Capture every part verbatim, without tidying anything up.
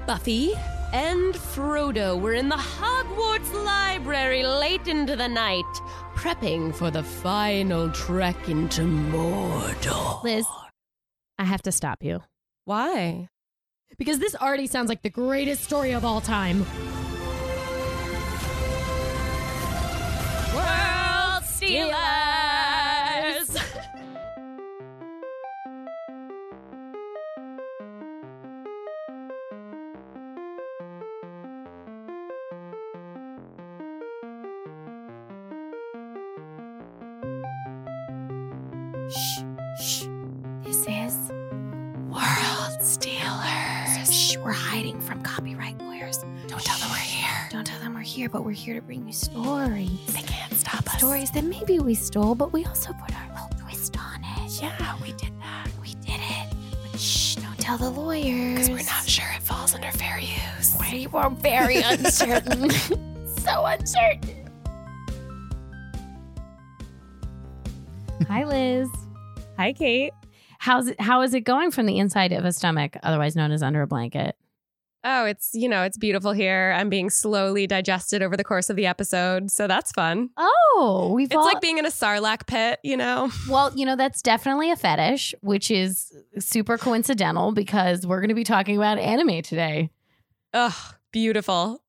Buffy and Frodo were in the Hogwarts library late into the night, prepping for the final trek into Mordor. Liz, I have to stop you. Why? Because this already sounds like the greatest story of all time. World Stealers! Shh, shh. This is World Stealers. Shh, we're hiding from copyright lawyers. Don't tell them we're here. Don't tell them we're here, but we're here to bring you stories. They can't stop us. Stories that maybe we stole, but we also put our little twist on it. Yeah, we did that. We did it. But shh, don't tell the lawyers. Because we're not sure it falls under fair use. We were very uncertain. So uncertain. Hi, Liz. Hi, Kate. How's it, how is it going from the inside of a stomach, otherwise known as under a blanket? Oh, it's, you know, it's beautiful here. I'm being slowly digested over the course of the episode, so that's fun. Oh, we've It's all, like being in a Sarlacc pit, you know? well, you know, that's definitely a fetish, which is super coincidental because we're going to be talking about anime today. Ugh, beautiful.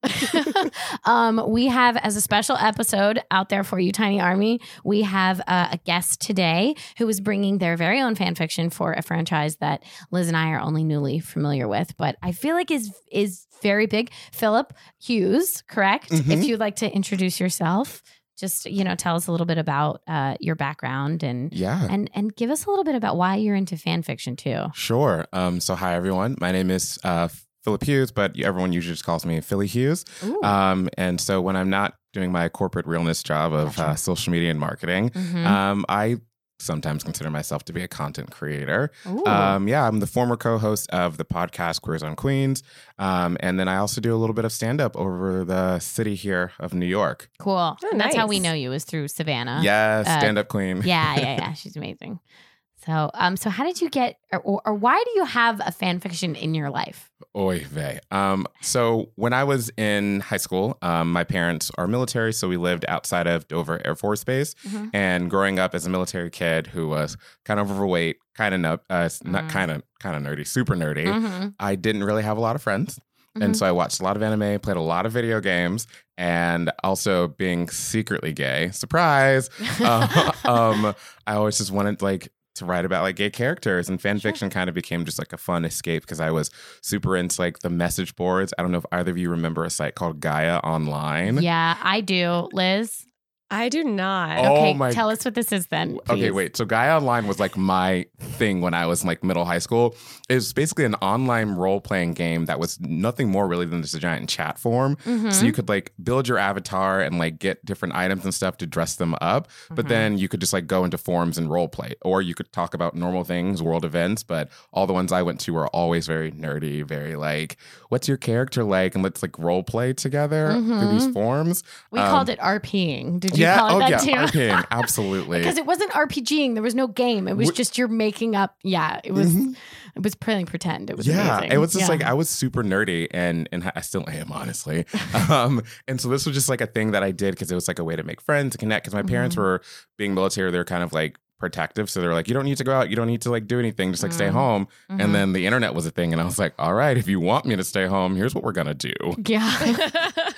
um, we have, as a special episode out there for you, Tiny Army, we have uh, a guest today who is bringing their very own fan fiction for a franchise that Liz and I are only newly familiar with, but I feel like is is very big. Philip Hughes, correct? Mm-hmm. If you'd like to introduce yourself, just, you know, tell us a little bit about uh, your background and Yeah. and and give us a little bit about why you're into fan fiction too. Sure. Um, so hi, everyone. My name is uh, Philip Hughes, but everyone usually just calls me Philly Hughes. Ooh. Um, and so when I'm not doing my corporate realness job of Gotcha. uh, social media and marketing, Mhm. um, I sometimes consider myself to be a content creator. Ooh. Um, yeah, I'm the former co-host of the podcast Queers on Queens. Um, and then I also do a little bit of stand-up over the city here of New York. Cool. Oh, And that's how we nice. know you is through Savannah. Yes, uh, stand-up queen. Yeah, yeah, yeah. She's amazing. So, um, so how did you get, or, or why do you have a fan fiction in your life? Oy vey. Um, so when I was in high school, um, my parents are military, so we lived outside of Dover Air Force Base. Mhm. And growing up as a military kid who was kind of overweight, kind of nu- uh, not Mm. kind of kind of nerdy, super nerdy, Mhm. I didn't really have a lot of friends. Mhm. And so I watched a lot of anime, played a lot of video games, and also being secretly gay, surprise. uh, um, I always just wanted like to write about like gay characters, and fan Sure. fiction kind of became just like a fun escape because I was super into like the message boards. I don't know if either of you remember a site called Gaia Online. Yeah, I do. Liz? I do not. Oh Okay, my- tell us what this is then, Okay, please. wait. So Gaia Online was like my thing when I was in like middle high school. It was basically an online role-playing game that was nothing more really than just a giant chat forum. Mhm. So you could like build your avatar and like get different items and stuff to dress them up. But Mhm. then you could just like go into forums and role play. Or you could talk about normal things, world events. But all the ones I went to were always very nerdy, very like, what's your character like? And let's like role play together through these Mhm. forums. We Um, called it RPing. Did you yeah, call it oh that yeah, too? RPing, absolutely. Because it wasn't RPGing. There was no game. It was Wh- just you're making up. Yeah, it was. Mhm. It was playing pretend. It was Yeah, amazing. it was just Yeah. like I was super nerdy, and and I still am, honestly. um, and so this was just like a thing that I did because it was like a way to make friends, to connect. Because my parents Mhm. were being military, they're kind of like protective, so they're like, you don't need to go out, you don't need to like do anything, just like stay Mhm. home. Mhm. And then the internet was a thing, and I was like, all right, if you want me to stay home, here's what we're gonna do. Yeah.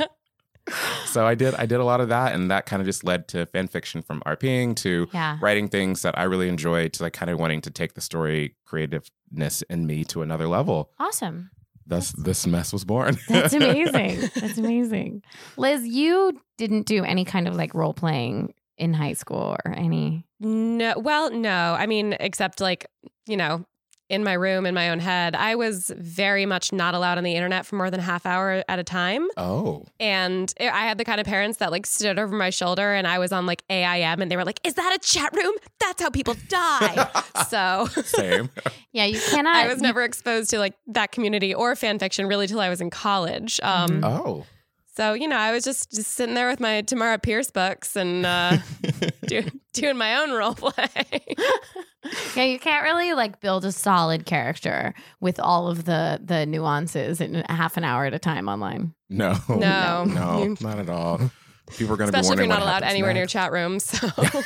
So I did, I did a lot of that, and that kind of just led to fan fiction from RPing to Yeah. writing things that I really enjoyed to like kind of wanting to take the story creativeness in me to another level. Awesome. Thus, this mess was born. That's amazing. That's amazing. Liz, you didn't do any kind of like role playing in high school or any. No, well, no. I mean, except like, you know, in my room, in my own head, I was very much not allowed on the internet for more than a half hour at a time. Oh. And I had the kind of parents that like stood over my shoulder and I was on like A I M and they were like, is that a chat room? That's how people die. So Same. Yeah, you cannot. I was you- never exposed to like that community or fan fiction really till I was in college. Um, Mhm. Oh. So, you know, I was just, just sitting there with my Tamara Pierce books and uh, do, doing my own role play. Yeah, you can't really like build a solid character with all of the the nuances in a half an hour at a time online. No, No. no, not at all. People are going to be Especially if wondering you're not what allowed happens anywhere near next. chat rooms. So.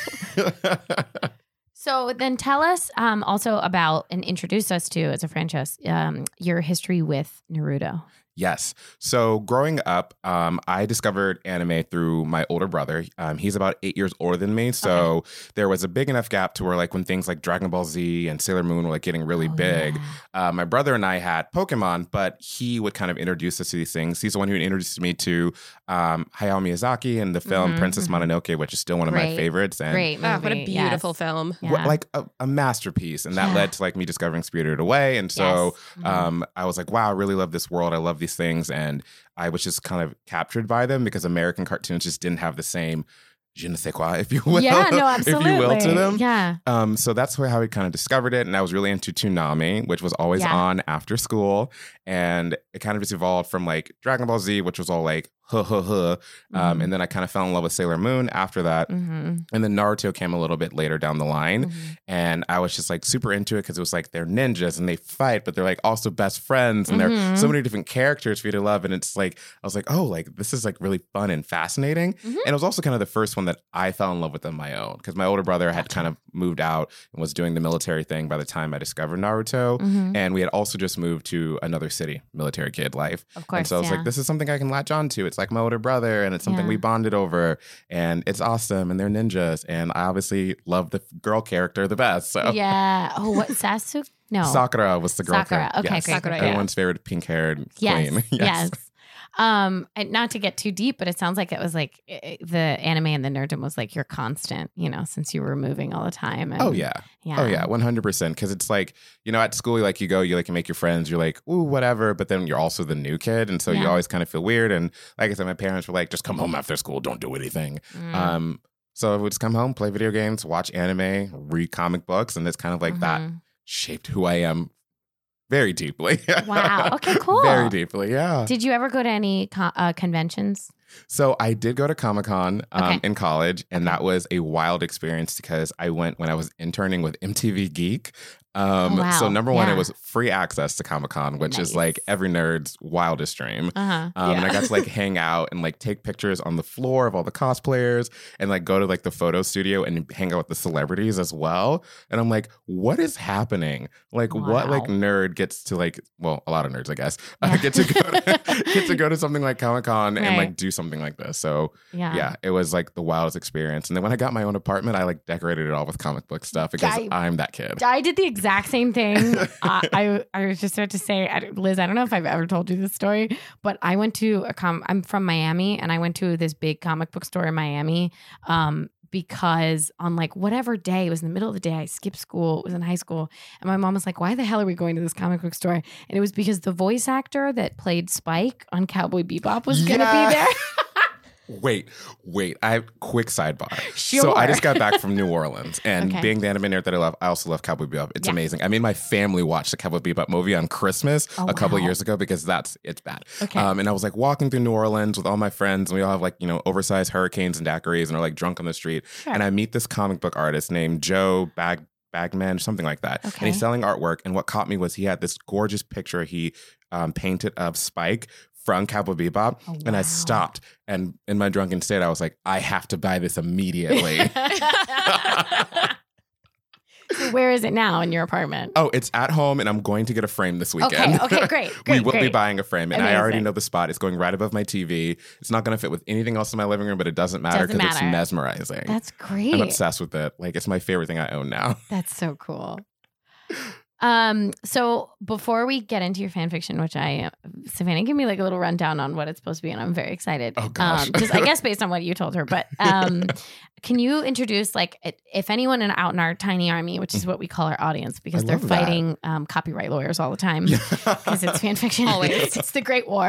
So then tell us um, also about and introduce us to, as a franchise, um, your history with Naruto. Yes. So growing up, um, I discovered anime through my older brother. Um, he's about eight years older than me. So okay. there was a big enough gap to where like when things like Dragon Ball Z and Sailor Moon were like getting really Oh, big, yeah. uh, my brother and I had Pokemon, but he would kind of introduce us to these things. He's the one who introduced me to um, Hayao Miyazaki and the film Mhm, Princess mhm. Mononoke, which is still one of my Great. favorites. And Great movie. Oh, what a beautiful yes. film. Yeah. what, like a, a masterpiece. And that Yeah. led to like me discovering Spirited Away. And so Yes. Mhm. um, I was like, wow, I really love this world. I love these things. And I was just kind of captured by them because American cartoons just didn't have the same je ne sais quoi, if you will. yeah, no, absolutely. If you will, to them. Yeah. Um, so that's how I kind of discovered it. And I was really into Toonami, which was always Yeah. on after school. And it kind of just evolved from like Dragon Ball Z, which was all like, huh, huh, huh. Um, Mhm. and then I kind of fell in love with Sailor Moon after that. Mm-hmm. And then Naruto came a little bit later down the line. Mm-hmm. And I was just like super into it because it was like they're ninjas and they fight, but they're like also best friends. And Mhm. they're so many different characters for you to love. And it's like, I was like, oh, like this is like really fun and fascinating. Mhm. And it was also kind of the first one that I fell in love with on my own because my older brother had kind of moved out and was doing the military thing by the time I discovered Naruto. Mm-hmm. And we had also just moved to another city, military kid life. Of course. And so I was yeah. like, this is something I can latch on to. It's like my older brother and it's something Yeah. we bonded over and it's awesome and they're ninjas. And I obviously love the girl character the best. So Yeah. Oh, what Sasuke? No. Sakura was the girl Sakura. character. Okay, yes. great, Sakura, great, yeah. Everyone's favorite pink haired Yes. queen. Yes. Um, and not to get too deep, but it sounds like it was like eh, the anime and the nerddom was like your constant, you know, since you were moving all the time. And, Oh yeah. Yeah. Oh yeah, one hundred percent. Because it's like, you know, at school, like you go, you like you make your friends, you're like, ooh, whatever. But then you're also the new kid. And so you Yeah. always kind of feel weird. And like I said, my parents were like, just come home after school, don't do anything. Mm. Um, so I would just come home, play video games, watch anime, read comic books. And it's kind of like that Mhm. shaped who I am very deeply. Wow. Okay, cool. Very deeply. Yeah. Did you ever go to any co- uh, conventions? So I did go to Comic Con um, Okay. in college, and that was a wild experience because I went when I was interning with M T V Geek. Um, Oh, wow. So number one, Yeah. it was free access to Comic Con, which Nice. is like every nerd's wildest dream. Uh huh. Um, And I Yeah. got to like hang out and like take pictures on the floor of all the cosplayers and like go to like the photo studio and hang out with the celebrities as well. And I'm like, what is happening? Like, what like Wow. nerd gets to like, well, a lot of nerds, I guess, Yeah. uh, get to go to, get to go to something like Comic Con and Right. like do something like this. So Yeah. yeah, it was like the wildest experience. And then when I got my own apartment, I like decorated it all with comic book stuff because I- I'm that kid. I did the exact same thing. uh, I I was just about to say, I, Liz, I don't know if I've ever told you this story, but I went to a com. I'm from Miami, and I went to this big comic book store in Miami. Um, because on like whatever day, it was in the middle of the day, I skipped school. It was in high school, and my mom was like, "Why the hell are we going to this comic book store?" And it was because the voice actor that played Spike on Cowboy Bebop was going to Yeah. be there. Wait, wait. I have quick sidebar. Sure. So I just got back from New Orleans, and Okay. being the anime nerd that I love, I also love Cowboy Bebop. It's Yeah. amazing. I made my family watch the Cowboy Bebop movie on Christmas Oh, a couple of wow. years ago because that's it's bad. Okay. Um, and I was like walking through New Orleans with all my friends, and we all have like you know oversized hurricanes and daiquiris, and are like drunk on the street. Sure. And I meet this comic book artist named Joe Bag. Bagman, something like that. Okay. And he's selling artwork. And what caught me was he had this gorgeous picture he um, painted of Spike from Cowboy Bebop. Oh, And I wow. stopped. And in my drunken state, I was like, I have to buy this immediately. So where is it now in your apartment? Oh, it's at home, and I'm going to get a frame this weekend. Okay, okay, great, we great, will be great. buying a frame, and I already Amazing. know the spot. It's going right above my T V. It's not going to fit with anything else in my living room, but it doesn't matter Doesn't because it's matter. mesmerizing. That's great. I'm obsessed with it. Like, it's my favorite thing I own now. That's so cool. Um, so before we get into your fan fiction, which I, Savannah, give me like a little rundown on what it's supposed to be, and I'm very excited. Oh, gosh. Um, just I guess based on what you told her, but um, can you introduce, like, it- if anyone in, out in our tiny army, which is what we call our audience, because I they're love that. fighting um, copyright lawyers all the time because it's fan fiction. Always. It's the Great War.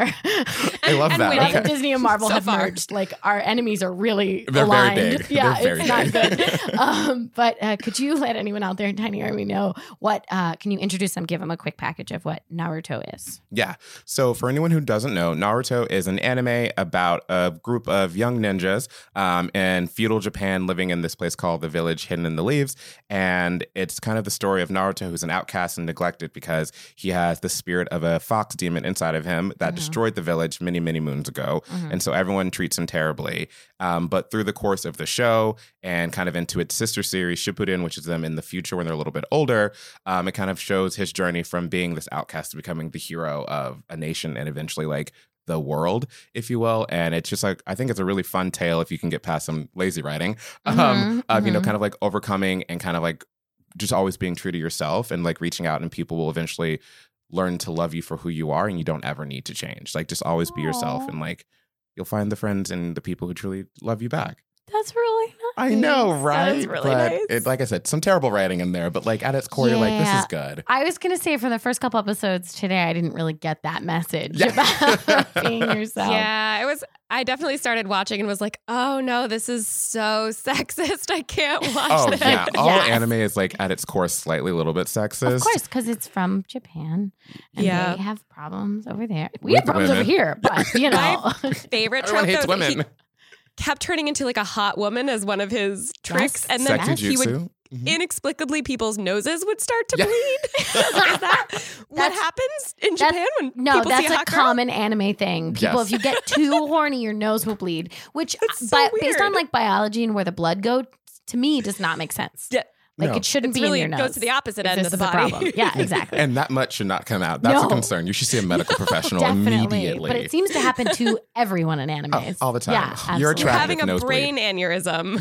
I love and that. winning. Now Okay. that Disney and Marvel So have far. merged, like, our enemies are really They're very aligned. big. Yeah, They're it's very not big. good. um, but uh, could you let anyone out there in Tiny Army know what? Uh, can you introduce them? Give them a quick package of what Naruto is. Yeah. So for anyone who doesn't know, Naruto is an anime about a group of young ninjas um, in feudal Japan living in this place called the Village Hidden in the Leaves. And it's kind of the story of Naruto, who's an outcast and neglected because he has the spirit of a fox demon inside of him that Mhm. destroyed the village many, many moons ago. Mhm. And so everyone treats him terribly. Um, but through the course of the show and kind of into its sister series, Shippuden, which is them in the future when they're a little bit older, um, it kind of shows his journey from being this outcast to becoming the hero of a nation and eventually like the world, if you will. And it's just like, I think it's a really fun tale if you can get past some lazy writing um, Mhm, of, you know, mhm. kind of like overcoming and kind of like just always being true to yourself and like reaching out, and people will eventually learn to love you for who you are and you don't ever need to change. Like just always be yourself Aw. and like you'll find the friends and the people who truly love you back. That's really nice. I know, right? That's really but nice. it, like I said, some terrible writing in there, but like at its core, you're like, this Yeah. is good. I was going to say for the first couple episodes today, I didn't really get that message Yeah. about being yourself. Yeah, it was. I definitely started watching and was like, "Oh no, this is so sexist. I can't watch Oh this." yeah, all Yes. anime is like at its core slightly a little bit sexist. Of course, because it's from Japan and Yeah. they have problems over there. We With have problems women. over here, but you know. Favorite Everyone trope hates though, women. he kept turning into like a hot woman as one of his tricks, Yes. and then Sexy he would jutsu. Mhm. inexplicably people's noses would start to Yeah. bleed. Is that what That's- happens in that's- Japan when No, people that's see a a hot girl? common anime thing. People, Yes. if you get too horny, your nose will bleed. Which, It's so but based on weird. like biology and where the blood goes, to me, does not make sense. Yeah. Like No. it shouldn't It's be really in your goes nose. to the opposite if end this of the is a body. problem. Yeah, exactly. And that much should not come out. That's No. a concern. You should see a medical professional Definitely, immediately. but it seems to happen to everyone in Oh, animes. all the time. Yeah, You're absolutely. You're attractive having a nosebleed. brain aneurysm.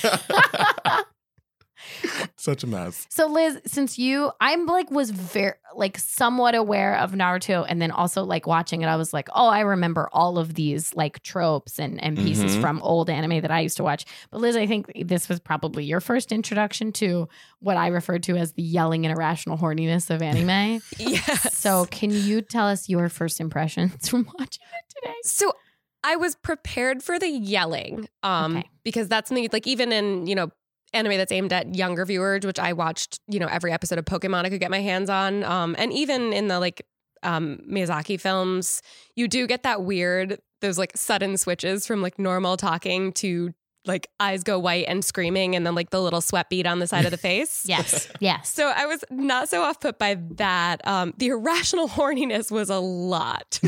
Yeah. Such a mess. So Liz, since you, I'm like was very like somewhat aware of Naruto, and then also like watching it, I was like, oh, I remember all of these like tropes and and pieces Mhm. from old anime that I used to watch. But Liz, I think this was probably your first introduction to what I referred to as the yelling and irrational horniness of anime. Yes. So can you tell us your first impressions from watching it today? So I was prepared for the yelling, um, Okay. because that's something like even in you know anime that's aimed at younger viewers, which I watched you know every episode of Pokemon I could get my hands on, um, and even in the like um, Miyazaki films, you do get that weird those like sudden switches from like normal talking to like eyes go white and screaming, and then like the little sweat bead on the side of the face. Yes, yes. So I was not so off put by that. Um, the irrational horniness was a lot.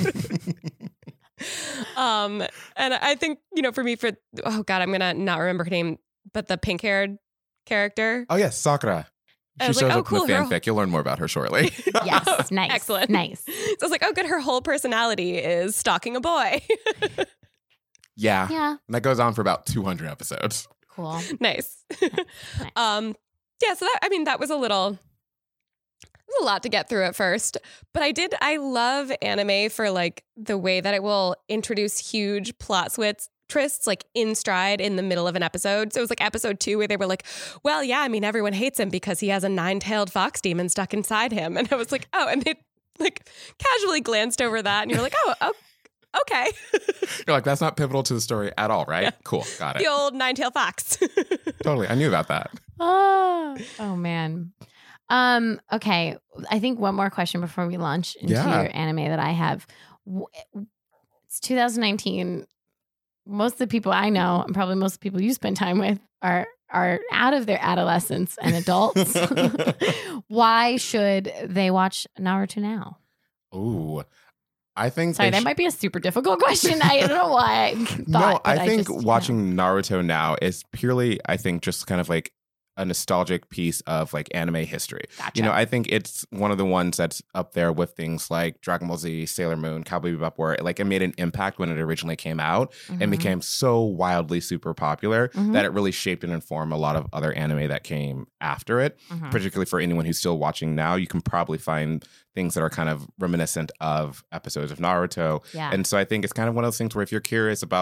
um, and I think, you know, for me, for, oh God, I'm going to not remember her name, but the pink haired character. Oh yes, Sakura. I She was shows like, oh, up cool, in the her- fanfic. You'll learn more about her shortly. Yes, nice. Excellent. Nice. So I was like, oh, good. Her whole personality is stalking a boy. yeah. Yeah, And that goes on for about two hundred episodes. cool. Nice. Nice. Um, yeah, so that, I mean, that was a little, it was a lot to get through at first, but I did, I love anime for like the way that it will introduce huge plot switch twists like in stride in the middle of an episode. So it was like episode two where they were like, well, yeah, I mean, everyone hates him because he has a nine-tailed fox demon stuck inside him. And I was like, oh, and they like casually glanced over that and you're like, oh, oh okay. You're like, that's not pivotal to the story at all, right? Yeah. Cool. Got The it. old nine-tailed fox. Totally. I knew about that. Oh, oh man. Um, okay. I think one more question before we launch into Yeah. your anime that I have. W- It's two thousand nineteen. Most of the people I know, and probably most of the people you spend time with, are are out of their adolescence and adults. Why should they watch Naruto now? Ooh. I think Sorry, they that sh- might be a super difficult question. I don't know why. I thought, No, but I think just, you know. watching Naruto now is purely, I think, just kind of like a nostalgic piece of like anime history. Gotcha. You know, I think it's one of the ones that's up there with things like Dragon Ball Z, Sailor Moon, Cowboy Bebop, where it, like it made an impact when it originally came out and Mhm. became so wildly super popular Mhm. that it really shaped and informed a lot of other anime that came after it. Mhm. Particularly for anyone who's still watching now, you can probably find things that are kind of reminiscent of episodes of Naruto. Yeah. And so I think it's kind of one of those things where if you're curious about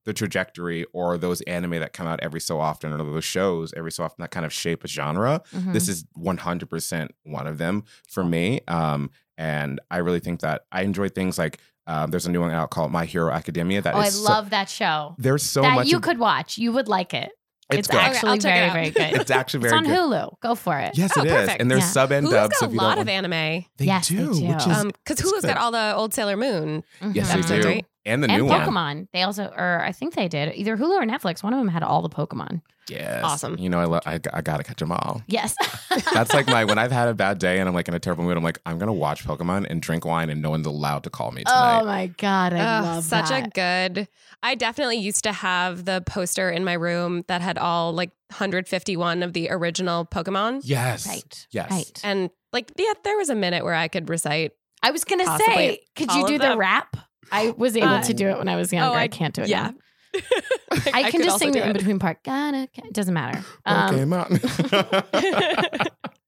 the trajectory or those anime that come out every so often or those shows every so often that kind of shape a genre. Mhm. This is one hundred percent one of them for me. Um, and I really think that I enjoy things like um, there's a new one out called My Hero Academia. That Oh, I is so- love that show. there's so that much. you of- could watch. You would like it. It's It's, good. Okay, actually I'll check it very, out. very good. It's actually It's very on good. Hulu. Go for it. Yes, Oh, it is. perfect. And there's Yeah. sub and Hulu's dub. got So a if you lot don't of want- anime. They Yes, they do, do. which is Um, because it's Hulu's good. got all the old Sailor Moon. Mhm. Yes, they episodes, do. right? And the And new one. Pokemon. They also, or I think they did. Either Hulu or Netflix. One of them had all the Pokemon. Yes. Awesome. You know, I, lo- I, I got to catch them all. Yes. That's like my, when I've had a bad day and I'm like in a terrible mood, I'm like, I'm going to watch Pokemon and drink wine and no one's allowed to call me tonight. Oh my God. I Ugh, love such that. a good. I definitely used to have the poster in my room that had all like one hundred fifty-one of the original Pokemon. Yes. Right. Yes. Right. And like, yeah, there was a minute where I could recite. I was going to Possibly say, could you all do of the them. rap? I was able Uh, to do it when I was younger. I, I- can't do it yeah. now. I, can could just also sing do the in it. between part. Gotta, it doesn't matter. Um, Pokemon.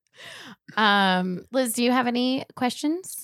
um, Liz, do you have any questions?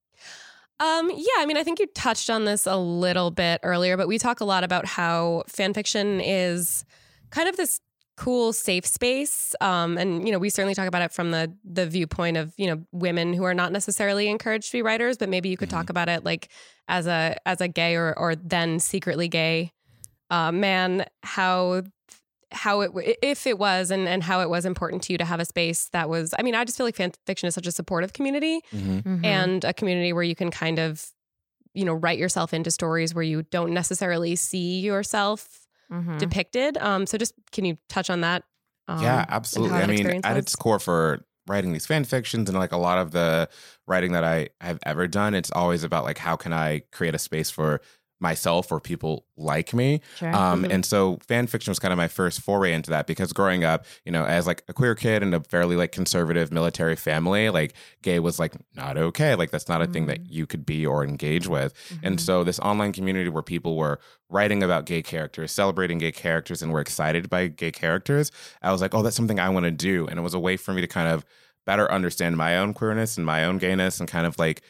Um, yeah, I mean, I think you touched on this a little bit earlier, but we talk a lot about how fan fiction is kind of this cool safe space. Um, and you know, we certainly talk about it from the the viewpoint of, you know, women who are not necessarily encouraged to be writers, but maybe you could talk about it like as a as a gay or or then secretly gay uh, man, how how it if it was and and how it was important to you to have a space that was. I mean, I just feel like fan fiction is such a supportive community. Mhm. Mhm. And a community where you can kind of, you know, write yourself into stories where you don't necessarily see yourself Mhm. depicted. Um, so just can you touch on that? Um, Yeah, and absolutely. how I that mean, experience at was? its core for writing these fan fictions and like a lot of the writing that I have ever done, it's always about like, how can I create a space for myself or people like me? Sure. Um, Mhm. And so fan fiction was kind of my first foray into that because growing up, you know, as like a queer kid in a fairly like conservative military family, like gay was like not okay. Like that's not a thing that you could be or engage with. And Mhm. so this online community where people were writing about gay characters, celebrating gay characters, and were excited by gay characters, I was like, oh, that's something I want to do. And it was a way for me to kind of better understand my own queerness and my own gayness and kind of like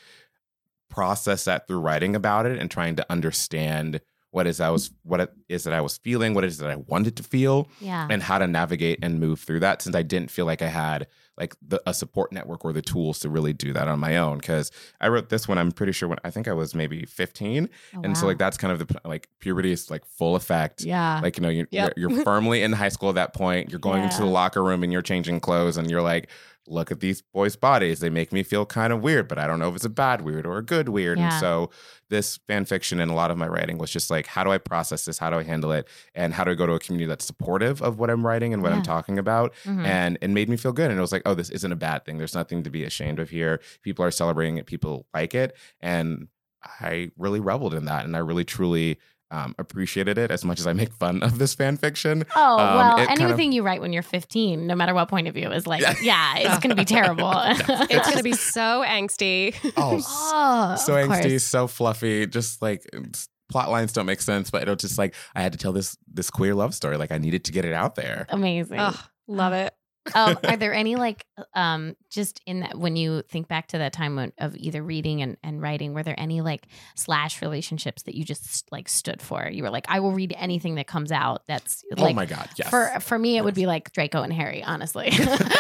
process that through writing about it and trying to understand what is I was what it is that I was feeling, what it is that I wanted to feel, yeah. and how to navigate and move through that since I didn't feel like I had like the, a support network or the tools to really do that on my own. Because I wrote this when I'm pretty sure when I think I was maybe fifteen, Oh, and so wow. like that's kind of the like puberty is like full effect. yeah. Like, you know, you're, Yep. you're, you're firmly in high school at that point. You're going into the Yeah. locker room and you're changing clothes and you're like, look at these boys' bodies. They make me feel kind of weird, but I don't know if it's a bad weird or a good weird. Yeah. And so this fan fiction and a lot of my writing was just like, how do I process this? How do I handle it? And how do I go to a community that's supportive of what I'm writing and what Yeah. I'm talking about? Mhm. And it made me feel good. And it was like, oh, this isn't a bad thing. There's nothing to be ashamed of here. People are celebrating it. People like it. And I really reveled in that. And I really, truly um, appreciated it as much as I make fun of this fan fiction. Oh, Um, well, it kind of- anything you write when you're fifteen, no matter what point of view, is like, Yeah. yeah, it's going to be terrible. It's going to be so angsty. Oh, oh, so of angsty, course. so fluffy, just like it's- plot lines don't make sense, but it'll just like I had to tell this this queer love story. Like I needed to get it out there. Amazing. Ugh, love it. um, are there any like um just in that when you think back to that time when, of either reading and, and writing, were there any like slash relationships that you just like stood for? You were like, I will read anything that comes out. That's like oh my god, yes. for for me it would be like Draco and Harry, honestly.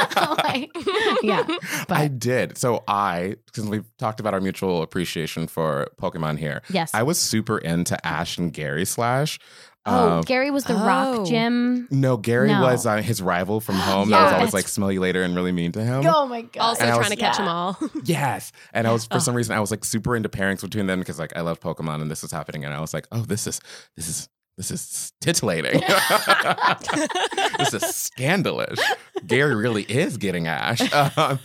Like, yeah. But I did. So I, because we've talked about our mutual appreciation for Pokemon here, yes. I was super into Ash and Gary slash. oh, Um, Gary was the Oh. rock gym. no, Gary No. was uh, his rival from home. that was Yeah. always like smell you later and really mean to him. Oh my god. Also And I trying was- to catch yeah. them all. Yes. And I was for Oh. some reason I was like super into pairings between them because like I love Pokemon and this was happening and I was like, oh, this is this is this is titillating. This is scandalous. Gary really is getting Ash. Um,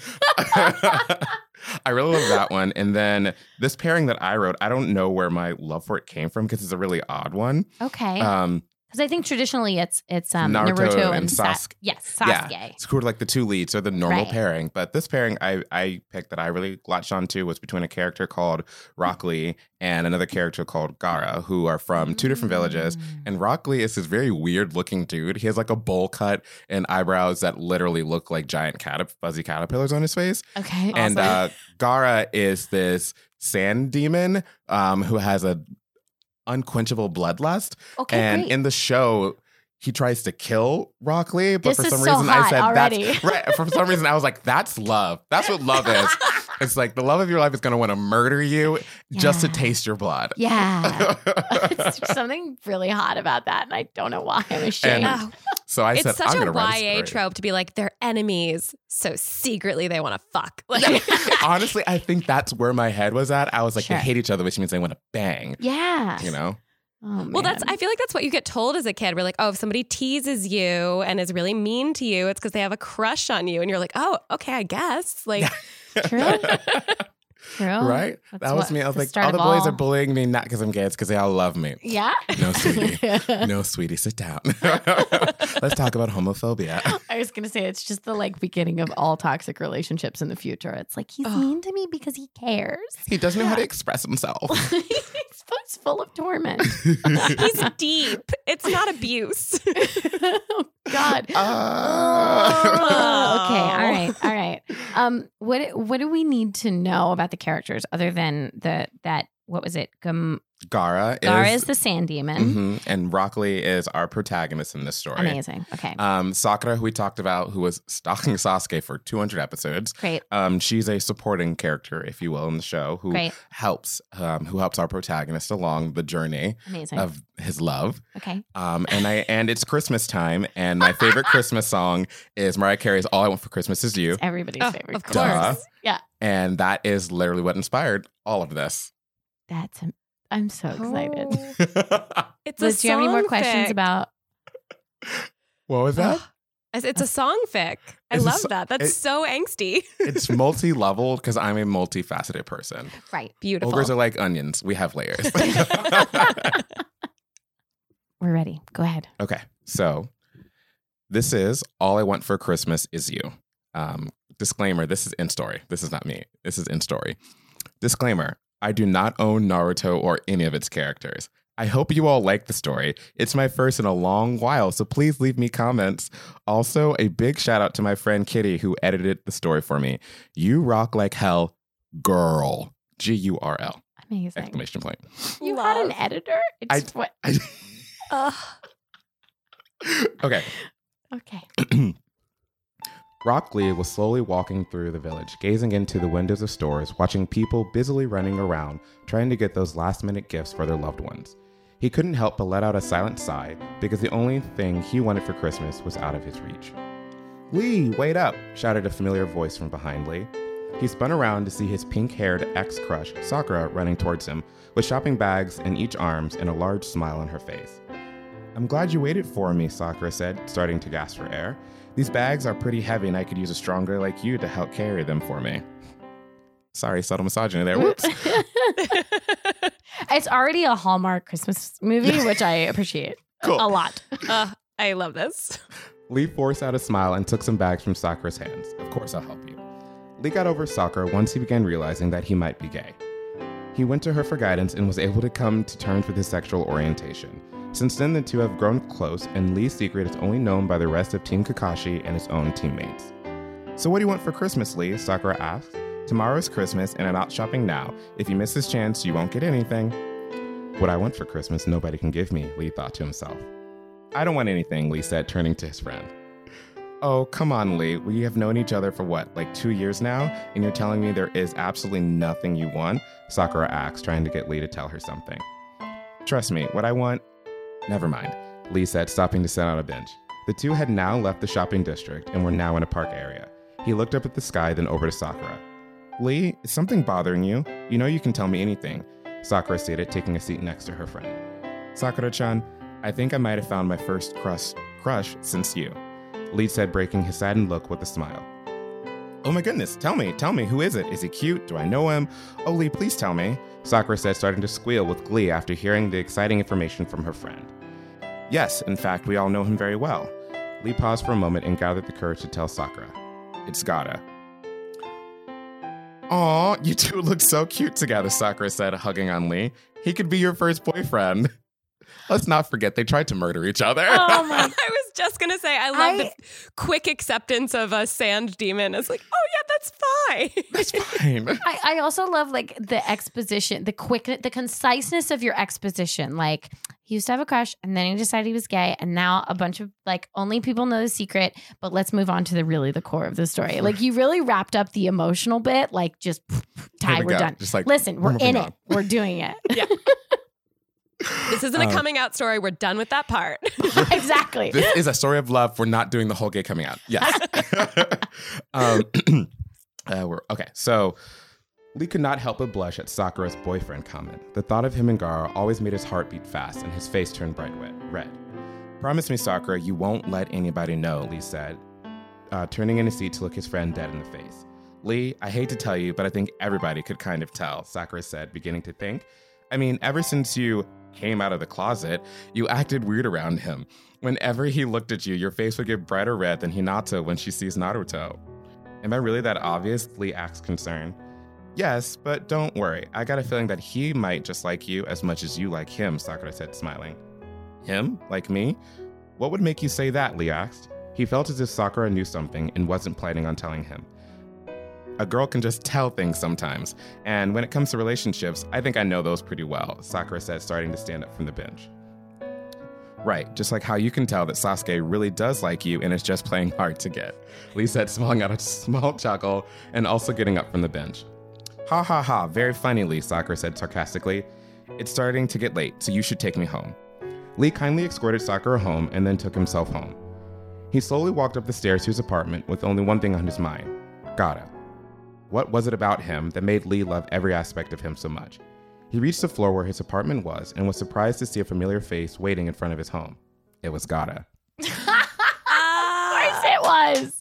I really love that one. And then this pairing that I wrote, I don't know where my love for it came from because it's a really odd one. Okay. Um, Because I think traditionally it's it's um, Naruto Naruto, and and, Sa- Sasuke. Yes, Yeah, Sasuke. it's cool. Like the two leads are the normal Right. pairing, but this pairing I I picked that I really latched onto was between a character called Rock Lee and another character called Gara, who are from two different villages. Mm. And Rock Lee is this very weird looking dude. He has like a bowl cut and eyebrows that literally look like giant caterp- fuzzy caterpillars on his face. Okay. And uh, Gara is this sand demon um, who has a unquenchable bloodlust. Okay, and great. in the show, he tries to kill Rock Lee, but This for is some so reason hot I said already. that's right. For some reason I was like, that's love. That's what love is. It's like the love of your life is gonna want to murder you just to Yeah. taste your blood. Yeah. There's something really hot about that, and I don't know why. I'm ashamed. And Oh, so I it's said, such I'm a gonna write Y A story. trope to be like, they're enemies, so secretly they want to fuck. Like, Honestly, I think that's where my head was at. I was like, Sure. they hate each other, which means they want to bang. Yeah. You know? Oh, well, that's, man. I feel like that's what you get told as a kid. We're like, oh, if somebody teases you and is really mean to you, it's because they have a crush on you. And you're like, oh, okay, I guess. Like, True. True. Right? That's that was what- me. I was the like, start all the of boys all. are bullying me, not because I'm gay, it's because they all love me. Yeah. No, sweetie. No, sweetie, sit down. Let's talk about homophobia. I was gonna say it's just the like beginning of all toxic relationships in the future. It's like he's Ugh. mean to me because he cares. He doesn't know how to express himself. he's, he's full of torment. he's deep. It's not abuse. oh God. Uh, Oh, okay. All right. All right. Um. What What do we need to know about the characters other than the that what was it? Gum, Gara, Gara is, is the sand demon. Mhm, and Rock Lee is our protagonist in this story. Amazing. Okay. Um, Sakura, who we talked about, who was stalking Sasuke for two hundred episodes. Great. Um, she's a supporting character, if you will, in the show, who Great. helps, um, who helps our protagonist along the journey Amazing. of his love. okay. Um, and I and it's Christmas time, and my favorite Christmas song is Mariah Carey's "All I Want for Christmas Is You," It's everybody's Oh, favorite. of Christmas. Duh. course. Yeah. and that is literally what inspired all of this. That's. am- I'm so excited. Oh. It's Liz, a do you have any more song questions fic. about? What was that? Ugh. It's it's a song fic. I It's a love so- that. That's it- so angsty. It's multi-level because I'm a multifaceted person. Right. Beautiful. Ogres are like onions. We have layers. We're ready. Go ahead. Okay, so this is All I Want for Christmas Is You. Um, disclaimer, this is in story. This is not me. This is in story. Disclaimer, I do not own Naruto or any of its characters. I hope you all like the story. It's my first in a long while, so please leave me comments. Also, a big shout out to my friend Kitty who edited the story for me. You rock like hell, girl. G U R L. Amazing. Exclamation point. You had an Love. editor? I- It's what? I, Ugh. okay. Okay. Rock Lee was slowly walking through the village, gazing into the windows of stores, watching people busily running around, trying to get those last-minute gifts for their loved ones. He couldn't help but let out a silent sigh, because the only thing he wanted for Christmas was out of his reach. "Lee, wait up!" shouted a familiar voice from behind Lee. He spun around to see his pink-haired ex-crush, Sakura, running towards him, with shopping bags in each arms and a large smile on her face. "I'm glad you waited for me," Sakura said, starting to gasp for air. "These bags are pretty heavy and I could use a strong girl like you to help carry them for me." Sorry, subtle misogyny there. Whoops. It's already a Hallmark Christmas movie, which I appreciate Cool. a lot. Uh, I love this. Lee forced out a smile and took some bags from Sakura's hands. "Of course, I'll help you." Lee got over Sakura once he began realizing that he might be gay. He went to her for guidance and was able to come to terms with his sexual orientation. Since then, the two have grown close, and Lee's secret is only known by the rest of Team Kakashi and his own teammates. "So what do you want for Christmas, Lee?" Sakura asked. "Tomorrow's Christmas, and I'm out shopping now. If you miss this chance, you won't get anything." "What I want for Christmas, nobody can give me," Lee thought to himself. "I don't want anything," Lee said, turning to his friend. "Oh, come on, Lee. We have known each other for what, like two years now? And you're telling me there is absolutely nothing you want?" Sakura asked, trying to get Lee to tell her something. "Trust me, what I want..." "Never mind," Lee said, stopping to sit on a bench. The two had now left the shopping district and were now in a park area. He looked up at the sky, then over to Sakura. "Lee, is something bothering you? You know you can tell me anything," Sakura stated, taking a seat next to her friend. "Sakura-chan, I think I might have found my first crush, crush since you," Lee said, breaking his saddened look with a smile. "Oh my goodness, tell me, tell me, who is it? Is he cute? Do I know him? Oh, Lee, please tell me," Sakura said, starting to squeal with glee after hearing the exciting information from her friend. "Yes, in fact, we all know him very well." Lee paused for a moment and gathered the courage to tell Sakura. "It's Gara." "Aw, you two look so cute together," Sakura said, hugging on Lee. "He could be your first boyfriend." Let's not forget they tried to murder each other. Oh my! I was just gonna say, I love I- the quick acceptance of a sand demon. It's like, oh yeah, That's fine. That's fine. I, I also love like the exposition, the quick, the conciseness of your exposition. Like he used to have a crush and then he decided he was gay. And now a bunch of like only people know the secret, but let's move on to the really the core of the story. Like you really wrapped up the emotional bit. Like just Ty, we we're go. done. Just like, listen, we're we're in moving it. on. We're doing it. Yeah. This isn't a Um, coming out story. We're done with that part. Exactly. This is a story of love. We're not doing the whole gay coming out. Yes. um, uh, we're okay. So Lee could not help but blush at Sakura's boyfriend comment. The thought of him and Gara always made his heart beat fast and his face turn bright red. Promise me, Sakura, you won't let anybody know, Lee said, uh, turning in his seat to look his friend dead in the face. Lee, I hate to tell you, but I think everybody could kind of tell, Sakura said, beginning to think. I mean, ever since you came out of the closet, you acted weird around him. Whenever he looked at you, your face would get brighter red than Hinata when she sees Naruto. Am I really that obvious? Lee asked concerned. Yes, but don't worry. I got a feeling that he might just like you as much as you like him, Sakura said, smiling. Him? Like me? What would make you say that? Lee asked. He felt as if Sakura knew something and wasn't planning on telling him. A girl can just tell things sometimes, and when it comes to relationships, I think I know those pretty well, Sakura said, starting to stand up from the bench. Right, just like how you can tell that Sasuke really does like you and is just playing hard to get, Lee said, smiling out a small chuckle and also getting up from the bench. Ha ha ha, very funny, Lee, Sakura said sarcastically. It's starting to get late, so you should take me home. Lee kindly escorted Sakura home and then took himself home. He slowly walked up the stairs to his apartment with only one thing on his mind, Gara. What was it about him that made Lee love every aspect of him so much? He reached the floor where his apartment was and was surprised to see a familiar face waiting in front of his home. It was Gara. Of course it was.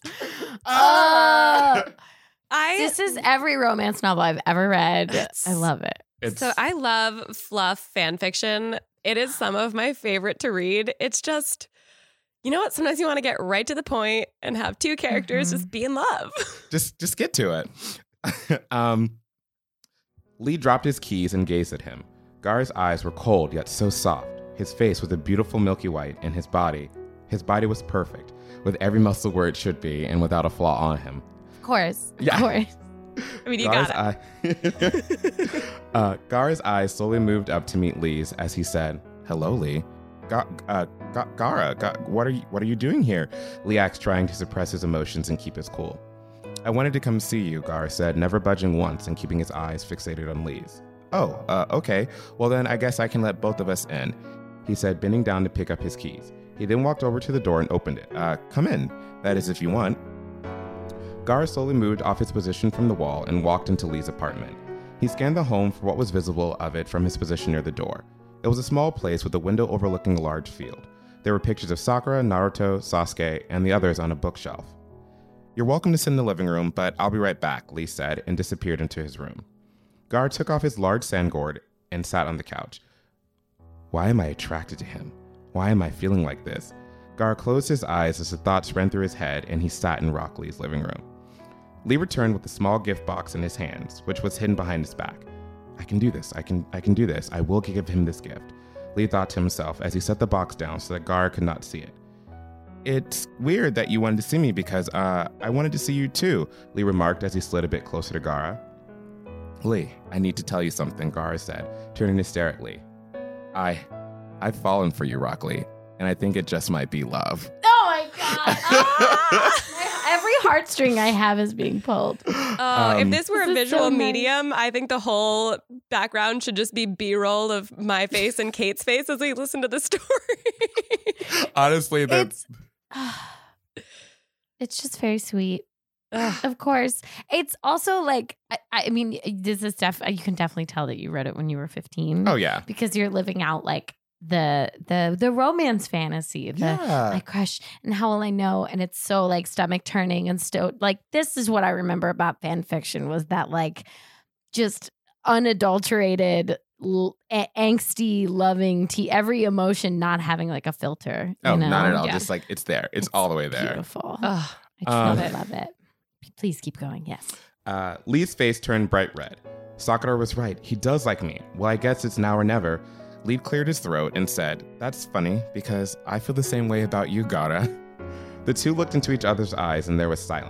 Uh, I this is every romance novel I've ever read. I love it. It's, So I love fluff fan fiction. It is some of my favorite to read. It's just, you know what? Sometimes you want to get right to the point and have two characters Mhm. just be in love. just just get to it. um, Lee dropped his keys and gazed at him. Gara's eyes were cold yet so soft. His face was a beautiful milky white, and his body, his body was perfect, with every muscle where it should be and without a flaw on him. Of course. Yeah. Of course. I mean, you Gara's got it. eye- uh, Gara's eyes slowly moved up to meet Lee's as he said, "Hello, Lee." Ga- uh, Ga- Gara, Ga- what are you? What are you doing here? Lee asked, trying to suppress his emotions and keep his cool. I wanted to come see you, Gara said, never budging once and keeping his eyes fixated on Lee's. Oh, uh, okay. Well then, I guess I can let both of us in, he said, bending down to pick up his keys. He then walked over to the door and opened it. Uh, come in. That is, if you want. Gara slowly moved off his position from the wall and walked into Lee's apartment. He scanned the home for what was visible of it from his position near the door. It was a small place with a window overlooking a large field. There were pictures of Sakura, Naruto, Sasuke, and the others on a bookshelf. You're welcome to sit in the living room, but I'll be right back, Lee said, and disappeared into his room. Gara took off his large sandgourd and sat on the couch. Why am I attracted to him? Why am I feeling like this? Gara closed his eyes as the thoughts ran through his head, and he sat in Rock Lee's living room. Lee returned with a small gift box in his hands, which was hidden behind his back. I can do this. I can I can do this. I will give him this gift, Lee thought to himself as he set the box down so that Gara could not see it. It's weird that you wanted to see me because uh, I wanted to see you too, Lee remarked as he slid a bit closer to Gara. Lee, I need to tell you something, Gara said, turning to stare at Lee. I, I've fallen for you, Rock Lee, and I think it just might be love. Oh my god! Ah! Every heartstring I have is being pulled. Oh, if Um, this were This a is so visual nice. medium, I think the whole background should just be B-roll of my face and Kate's face as we listen to the story. Honestly, that's It's it's just very sweet. Of course. It's also like I, I mean, this is def you can definitely tell that you read it when you were fifteen. oh yeah, Because you're living out like the the the romance fantasy, the yeah. my crush and how will I know? And it's so like stomach turning and so like this is what I remember about fan fiction was that like just unadulterated l- a- angsty loving tea every emotion not having like a filter. You Oh, know? not at all. Yeah. Just like it's there. It's, It's all the way there. Beautiful. Ugh. I Um, truly love it. Please keep going. Yes. Uh, Lee's face turned bright red. Sakura was right. He does like me. Well, I guess it's now or never. Lee cleared his throat and said, That's funny, because I feel the same way about you, Gara. The two looked into each other's eyes and there was silence.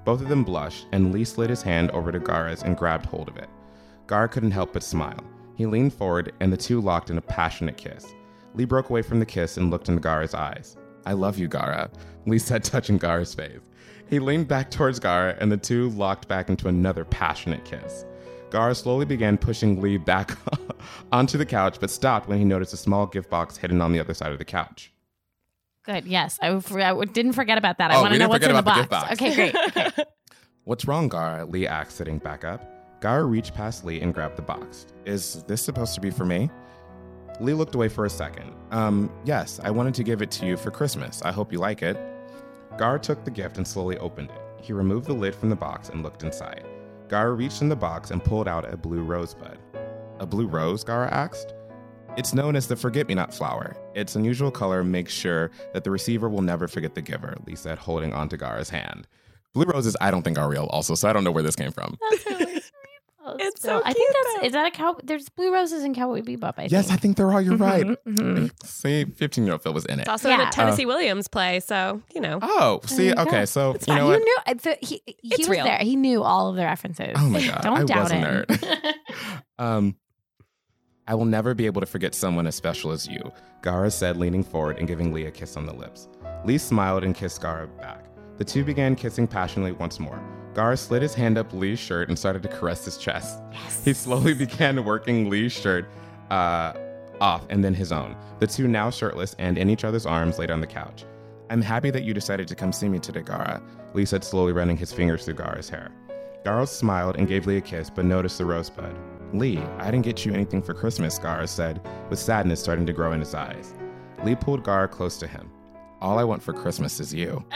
Both of them blushed, and Lee slid his hand over to Gaara's and grabbed hold of it. Gaara couldn't help but smile. He leaned forward, and the two locked in a passionate kiss. Lee broke away from the kiss and looked into Gaara's eyes. "I love you, Gaara," Lee said, touching Gaara's face. He leaned back towards Gaara, and the two locked back into another passionate kiss. Gaara slowly began pushing Lee back onto the couch, but stopped when he noticed a small gift box hidden on the other side of the couch. Good. Yes, I, I didn't forget about that. I Oh, want to we know didn't what's in the forget box. about the gift box. Okay, great. Okay. "What's wrong, Gaara?" Lee asked, sitting back up. Gaara reached past Lee and grabbed the box. "Is this supposed to be for me?" Lee looked away for a second. Um, yes, I wanted to give it to you for Christmas. I hope you like it." Gaara took the gift and slowly opened it. He removed the lid from the box and looked inside. Gaara reached in the box and pulled out a blue rosebud. "A blue rose?" Gaara asked. "It's known as the forget-me-not flower. Its unusual color makes sure that the receiver will never forget the giver," Lee said, holding onto Gaara's hand. Blue roses, I don't think are real also, so I don't know where this came from. That's really sweet. Oh, It's still. so I think cute, that's though. is that a cow? There's blue roses in Cowboy Bebop. I Yes, I think. think they're all, you're right. Mhm. See, fifteen-year-old Phil was in it. It's also in Yeah. a Tennessee Williams play, so, you know. Oh, see, you go. okay, so It's you fine. know You what? knew I- the- he, he It's was real. there. He knew all of the references. Oh my God, Don't I doubt was a him. nerd. um, "I will never be able to forget someone as special as you," Gaara said, leaning forward and giving Lee a kiss on the lips. Lee smiled and kissed Gaara back. The two began kissing passionately once more. Gaara slid his hand up Lee's shirt and started to caress his chest. He slowly began working Lee's shirt uh, off and then his own. The two, now shirtless and in each other's arms, laid on the couch. "I'm happy that you decided to come see me today, Gaara," Lee said, slowly running his fingers through Gaara's hair. Gaara smiled and gave Lee a kiss, but noticed the rosebud. "Lee, I didn't get you anything for Christmas," Gaara said, with sadness starting to grow in his eyes. Lee pulled Gaara close to him. "All I want for Christmas is you."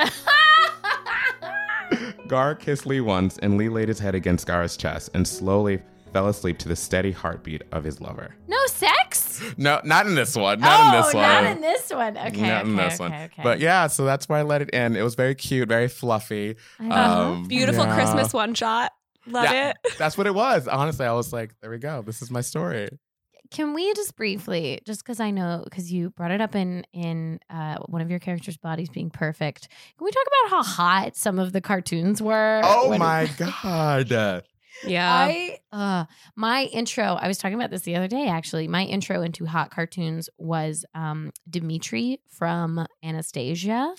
Gaara kissed Lee once, and Lee laid his head against Gaara's chest and slowly fell asleep to the steady heartbeat of his lover. No sex? No, not in this one. Not oh, in this one. not in this one. Okay, not in okay, this okay, one. okay. But yeah, so that's why I let it in. It was very cute, very fluffy. I love Um, Beautiful yeah. Christmas one shot. Love Yeah, it. That's what it was. Honestly, I was like, there we go. This is my story. Can we just briefly, just because I know, because you brought it up in in uh, one of your characters' bodies being perfect, can we talk about how hot some of the cartoons were? Oh when- my God. Yeah. I uh my intro, I was talking about this the other day actually. My intro into hot cartoons was um Dimitri from Anastasia.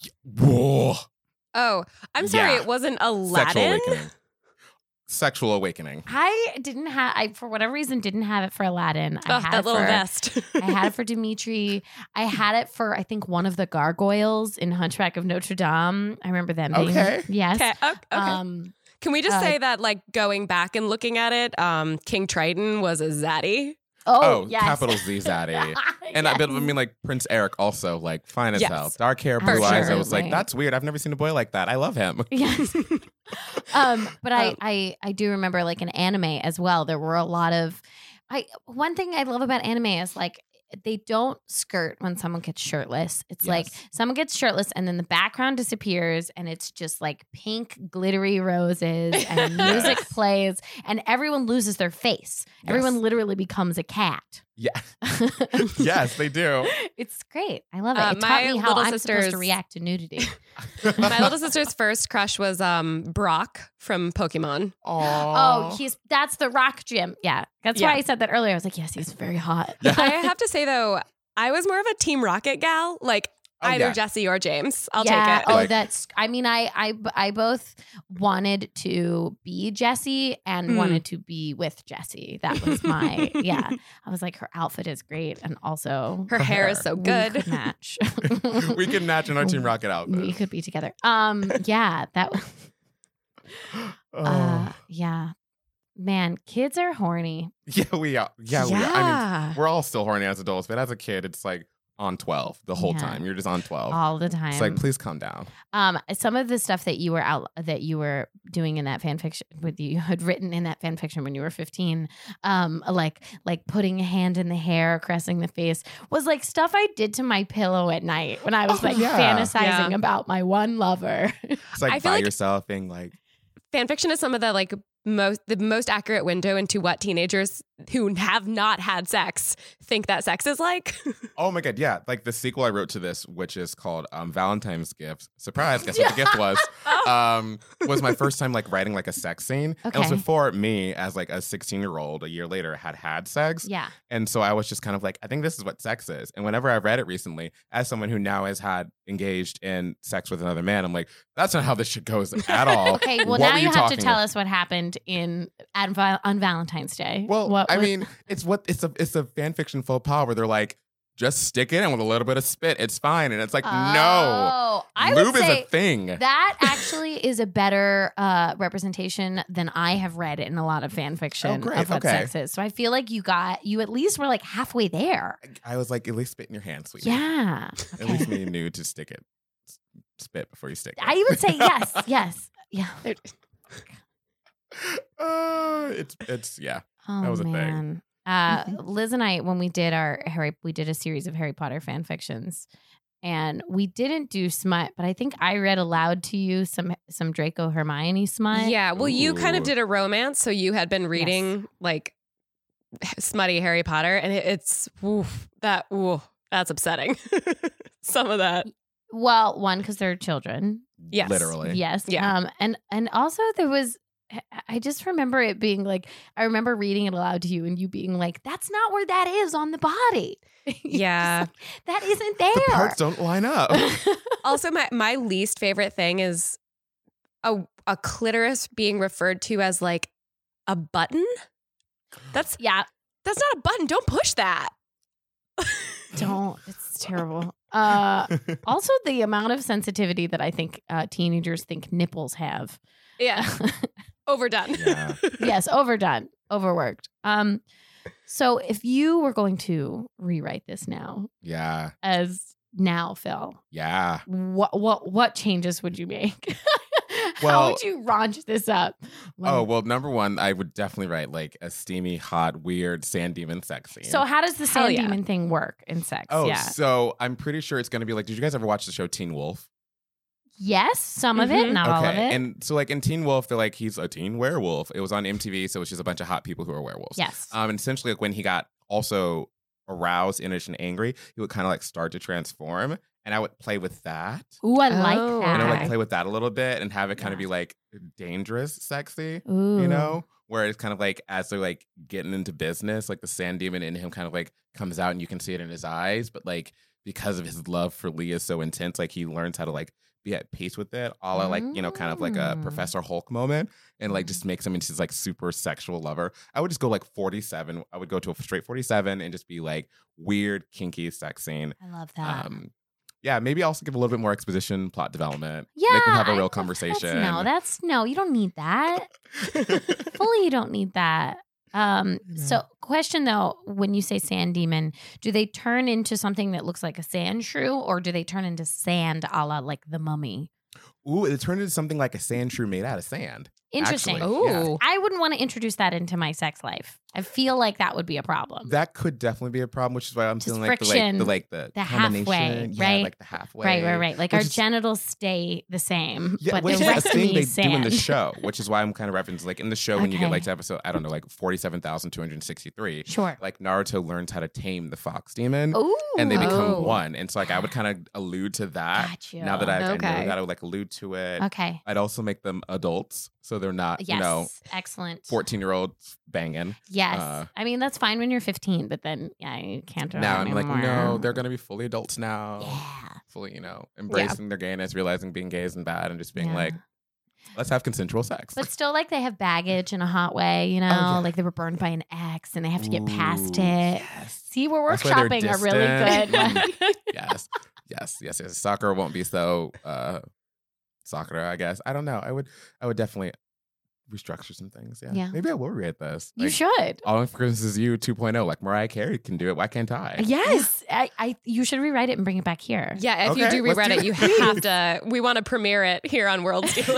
Whoa. oh, I'm sorry. Yeah. It wasn't Sexual Aladdin. awakening. Sexual awakening. I didn't have I for whatever reason didn't have it for Aladdin. I Oh, had that it little for, vest. I had it for Dimitri. I had it for I think one of the gargoyles in Hunchback of Notre Dame. I remember them being Okay. yes. okay. Okay. okay. Um Can we just uh, say that, like, going back and looking at it, um, King Triton was a zaddy. oh, Oh, yes. capital Z Zaddy. And I, but I mean, like Prince Eric also, like fine as Yes. hell. Dark hair, blue eyes. I was like, Absolutely. that's weird. I've never seen a boy like that. I love him. Yes. um, but I, Um, I I do remember like an anime as well. There were a lot of I one thing I love about anime is like they don't skirt when someone gets shirtless. It's like Yes. someone gets shirtless and then the background disappears and it's just like pink glittery roses and music plays and everyone loses their face. Everyone Yes. literally becomes a cat. Yeah. Yes, they do. It's great. I love it. Uh, it taught my me how little I'm supposed to sisters- react to nudity. My little sister's first crush was um, Brock from Pokemon. Oh, he's that's the rock gym. Yeah. That's Yeah. why I said that earlier. I was like, yes, he's very hot. I have to say, though, I was more of a Team Rocket gal. Like, Oh, either yeah. Jesse or James. I'll yeah. take it. Oh, Like- that's. I mean, I, I, I both wanted to be Jessie and Mm. wanted to be with Jessie. That was my. Yeah. I was like, her outfit is great, and also Her hair is so we good. could match. We can match in our Team Rocket outfit. We could be together. Um. Yeah. That. Oh. Uh. Yeah. Man, kids are horny. Yeah, we are. Yeah, we are. I mean, Yeah. we're all still horny as adults, but as a kid, it's like on twelve the whole Yeah. time. You're just on twelve. All the time. It's like, please calm down. Um, some of the stuff that you were out that you were doing in that fan fiction with you had written in that fan fiction when you were fifteen, um, like like putting a hand in the hair, caressing the face, was like stuff I did to my pillow at night when I was Oh, like yeah. fantasizing Yeah. about my one lover. It's like I feel by like- yourself being like, Fan fiction is some of the like most the most accurate window into what teenagers who have not had sex think that sex is like. Oh my God, yeah. Like the sequel I wrote to this, which is called um, Valentine's Gift. Surprise, guess what the gift was? Um, was my first time like writing like a sex scene. And it was Okay. before me as like a sixteen-year-old a year later had had sex. Yeah. And so I was just kind of like, I think this is what sex is. And whenever I read it recently, as someone who now has had engaged in sex with another man, I'm like, that's not how this shit goes at all. Okay, well What now were you have to talking tell about? us what happened in at, Val- on Valentine's Day. Well, What I was- mean, it's what it's a it's a fan fiction faux pas where they're like, just stick it in with a little bit of spit, it's fine. And it's like, no, Oh, I would lube say is a thing. that actually is a better uh, representation than I have read in a lot of fan fiction Oh, great. of what Okay. sex is. So I feel like you got you at least were like halfway there. I was like, at least spit in your hand, sweetie. Yeah. At least me knew to stick it. S- Spit before you stick it. I would say yes, yes, yeah. uh, it's it's yeah. Oh That was a thing. man. Uh, Liz and I, when we did our Harry, we did a series of Harry Potter fan fictions, and we didn't do smut, but I think I read aloud to you some some Draco Hermione smut. Yeah. Well, you kind of Ooh. did a romance, so you had been reading like smutty Harry Potter, and it, it's oof, that ooh, that's upsetting. Some of that. Well, one because they're children. Yes. Literally. Yes. Yeah. Um. And and also there was. I just remember it being like I remember reading it aloud to you and you being like, "That's not where that is on the body." You're just Yeah. like, that isn't there. The parts don't line up. Also, my my least favorite thing is a a clitoris being referred to as like a button. That's yeah. that's not a button. Don't push that. Don't. It's terrible. Uh. Also, the amount of sensitivity that I think uh, teenagers think nipples have. Yeah. Overdone. Yeah. Yes, overdone, overworked. Um, so if you were going to rewrite this now Yeah. as now, Phil, Yeah. what what what changes would you make? How Well- would you raunch this up? Like- Oh, well, number one, I would definitely write like a steamy, hot, weird sand demon sex scene. so how does the Hell sand yeah. demon thing work in sex? Oh, yeah. so I'm pretty sure it's going to be like, did you guys ever watch the show Teen Wolf? Yes, some of it, Mhm. not all of it. And so like in Teen Wolf, they're like, he's a teen werewolf. It was on M T V, so it's just a bunch of hot people who are werewolves. Yes. Um, and essentially like when he got also aroused, image, and angry, he would kind of like start to transform. And I would play with that. Ooh, I like Oh, that. And I would like Okay. play with that a little bit and have it kind of Yeah. be like dangerous, sexy. Ooh. You know, where it's kind of like as they're like getting into business, like the sand demon in him kind of like comes out and you can see it in his eyes. But like because of his love for Lee is so intense, like he learns how to like be at peace with it, all like, you know, kind of like a Mm. Professor Hulk moment, and like just makes him into this like super sexual lover. I would just go like forty-seven. I would go to a straight forty-seven and just be like weird, kinky sex scene. I love that. Um, yeah, maybe also give a little bit more exposition, plot development. yeah, make them have I a real love- conversation. That's, no, that's no. You don't need that. Fully, you don't need that. Um, so question though, when you say sand demon, do they turn into something that looks like a sand shrew or do they turn into sand a la like the mummy? Ooh, it turned into something like a sand shrew made out of sand. Interesting. Actually, yeah. Ooh. I wouldn't want to introduce that into my sex life. I feel like that would be a problem. That could definitely be a problem, which is why I'm Just feeling like the, like friction, the like the, the combination. halfway, Yeah, right? like the halfway. right, right, right. Like Which our is- genitals stay the same, Yeah, but which the is a rest of thing me they is do in the sand. show, which is why I'm kind of referencing like in the show when you get Okay. like to episode, I don't know, like forty-seven thousand two hundred sixty-three. Sure. Like Naruto learns how to tame the fox demon. Ooh. And they become Oh. one. And so like I would kind of allude to that. Got you. Now that I, I Okay. know that, I would like allude to it. Okay. I'd also make them adults. So they're not, Yes. you know, Excellent. fourteen year olds banging. Yes. Uh, I mean, that's fine when you're fifteen, but then yeah, you can't do Now it I'm like, anymore. no, they're going to be fully adults now. Yeah. Fully, you know, embracing their gayness, realizing being gay isn't bad, and just being Yeah. like, let's have consensual sex. But still, like, they have baggage in a hot way, you know? yeah. Like, they were burned by an ex and they have to get past Ooh, it. Yes. See, we're That's why they're workshopping a really distant. good. yes. Yes. Yes. Yes. Soccer won't be so uh soccer, I guess. I don't know. I would I would definitely restructure some things. Yeah. Yeah. Maybe I will read this. You Like, should. All for Christmas is You two point oh. Like Mariah Carey can do it. Why can't I? Yes. I, I. You should rewrite it and bring it back here. Yeah, if you Okay, do let's rewrite do it, you it. have to. We want to premiere it here on World Stealer.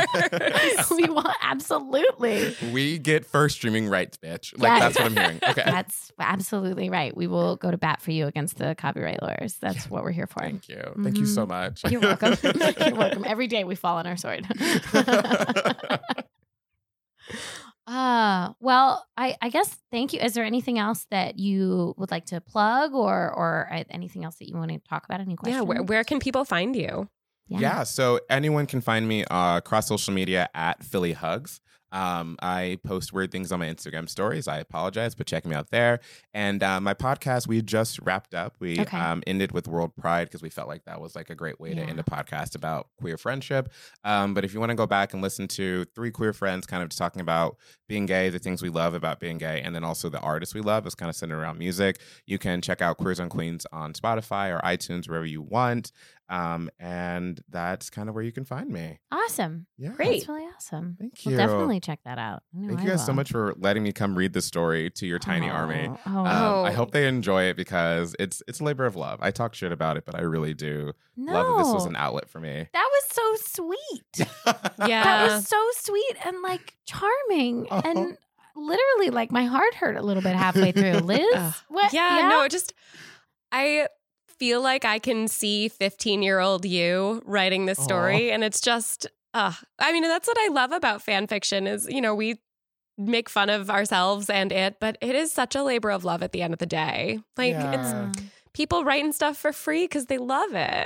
Yes. we want, absolutely. We get first streaming rights, bitch. Like Yes. that's what I'm hearing. Okay. That's absolutely right. We will go to bat for you against the copyright lawyers. That's what we're here for. Thank you. Thank you so much. You're welcome. You're welcome. Every day we fall on our sword. Uh, well, I I, I guess thank you. Is there anything else that you would like to plug, or or uh, anything else that you want to talk about? Any questions? Yeah, where, where can people find you? Yeah. Yeah, so anyone can find me uh, across social media at Philly Hugs. Um, I post weird things on my Instagram stories. I apologize, but check me out there. And uh, my podcast, we just wrapped up. We Okay. um, ended with World Pride because we felt like that was like a great way Yeah. to end a podcast about queer friendship. Um, but if you want to go back and listen to three queer friends kind of just talking about being gay, the things we love about being gay, and then also the artists we love is kind of centered around music, you can check out Queers on Queens on Spotify or iTunes, wherever you want. Um, and that's kind of where you can find me. Awesome. Yeah. Great. That's really awesome. Thank We'll you. definitely check that out. I know Thank I you guys so will. much for letting me come read this story to your tiny Oh, army. Oh, Um, Oh. I hope they enjoy it because it's it's a labor of love. I talk shit about it, but I really do no. love that this was an outlet for me. That was so sweet. Yeah. That was so sweet and like charming. Oh. And literally, like, my heart hurt a little bit halfway through. Liz? Ugh. What? Yeah, no, it just I feel like I can see fifteen-year-old you writing this story, and it's just uh I mean, that's what I love about fan fiction is, you know, we make fun of ourselves and it, but it is such a labor of love at the end of the day. Like Yeah. it's Yeah. people writing stuff for free because they love it.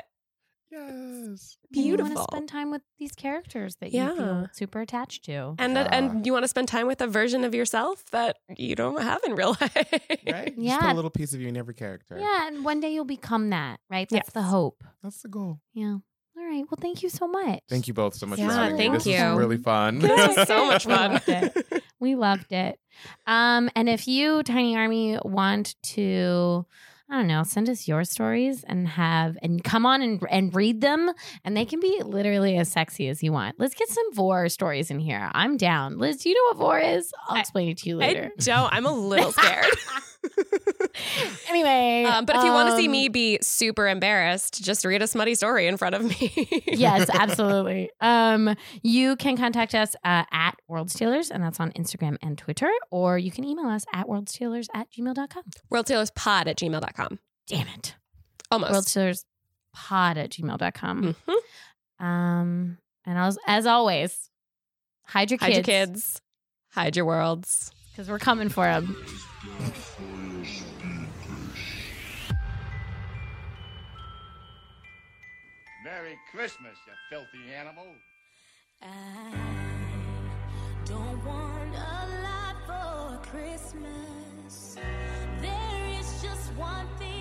Yes. You want Beautiful. to spend time with these characters that Yeah. you feel super attached to. And Yeah. and you want to spend time with a version of yourself that you don't have in real life. Right? Just Yeah. put a little piece of you in every character. Yeah, and one day you'll become that, right? That's Yes. the hope. That's the goal. Yeah. All right. Well, thank you so much. Thank you both so much Yeah, for having thank me. This you. was really fun. This was so much We fun. loved it. We loved it. Um, and if you, Tiny Army, want to, I don't know, send us your stories and have and come on and and read them, and they can be literally as sexy as you want. Let's get some vor stories in here. I'm down. Liz, do you know what vor is? I'll I- explain it to you later. I don't. I'm a little scared. Anyway, Um, but if you want to see um, me be super embarrassed, just read a smutty story in front of me. yes, absolutely. Um, you can contact us uh, at World Stealers, and that's on Instagram and Twitter, or you can email us at worldstealers at gmail dot com. WorldTailorsPod at gmail dot com. Damn it. Almost. worldstealerspod at gmail dot com. Mhm. Um, and as, as always, hide your Hide your kids. kids. Hide your worlds. Because we're coming for them. Merry Christmas, you filthy animal. I don't want a lot for Christmas. There is just one thing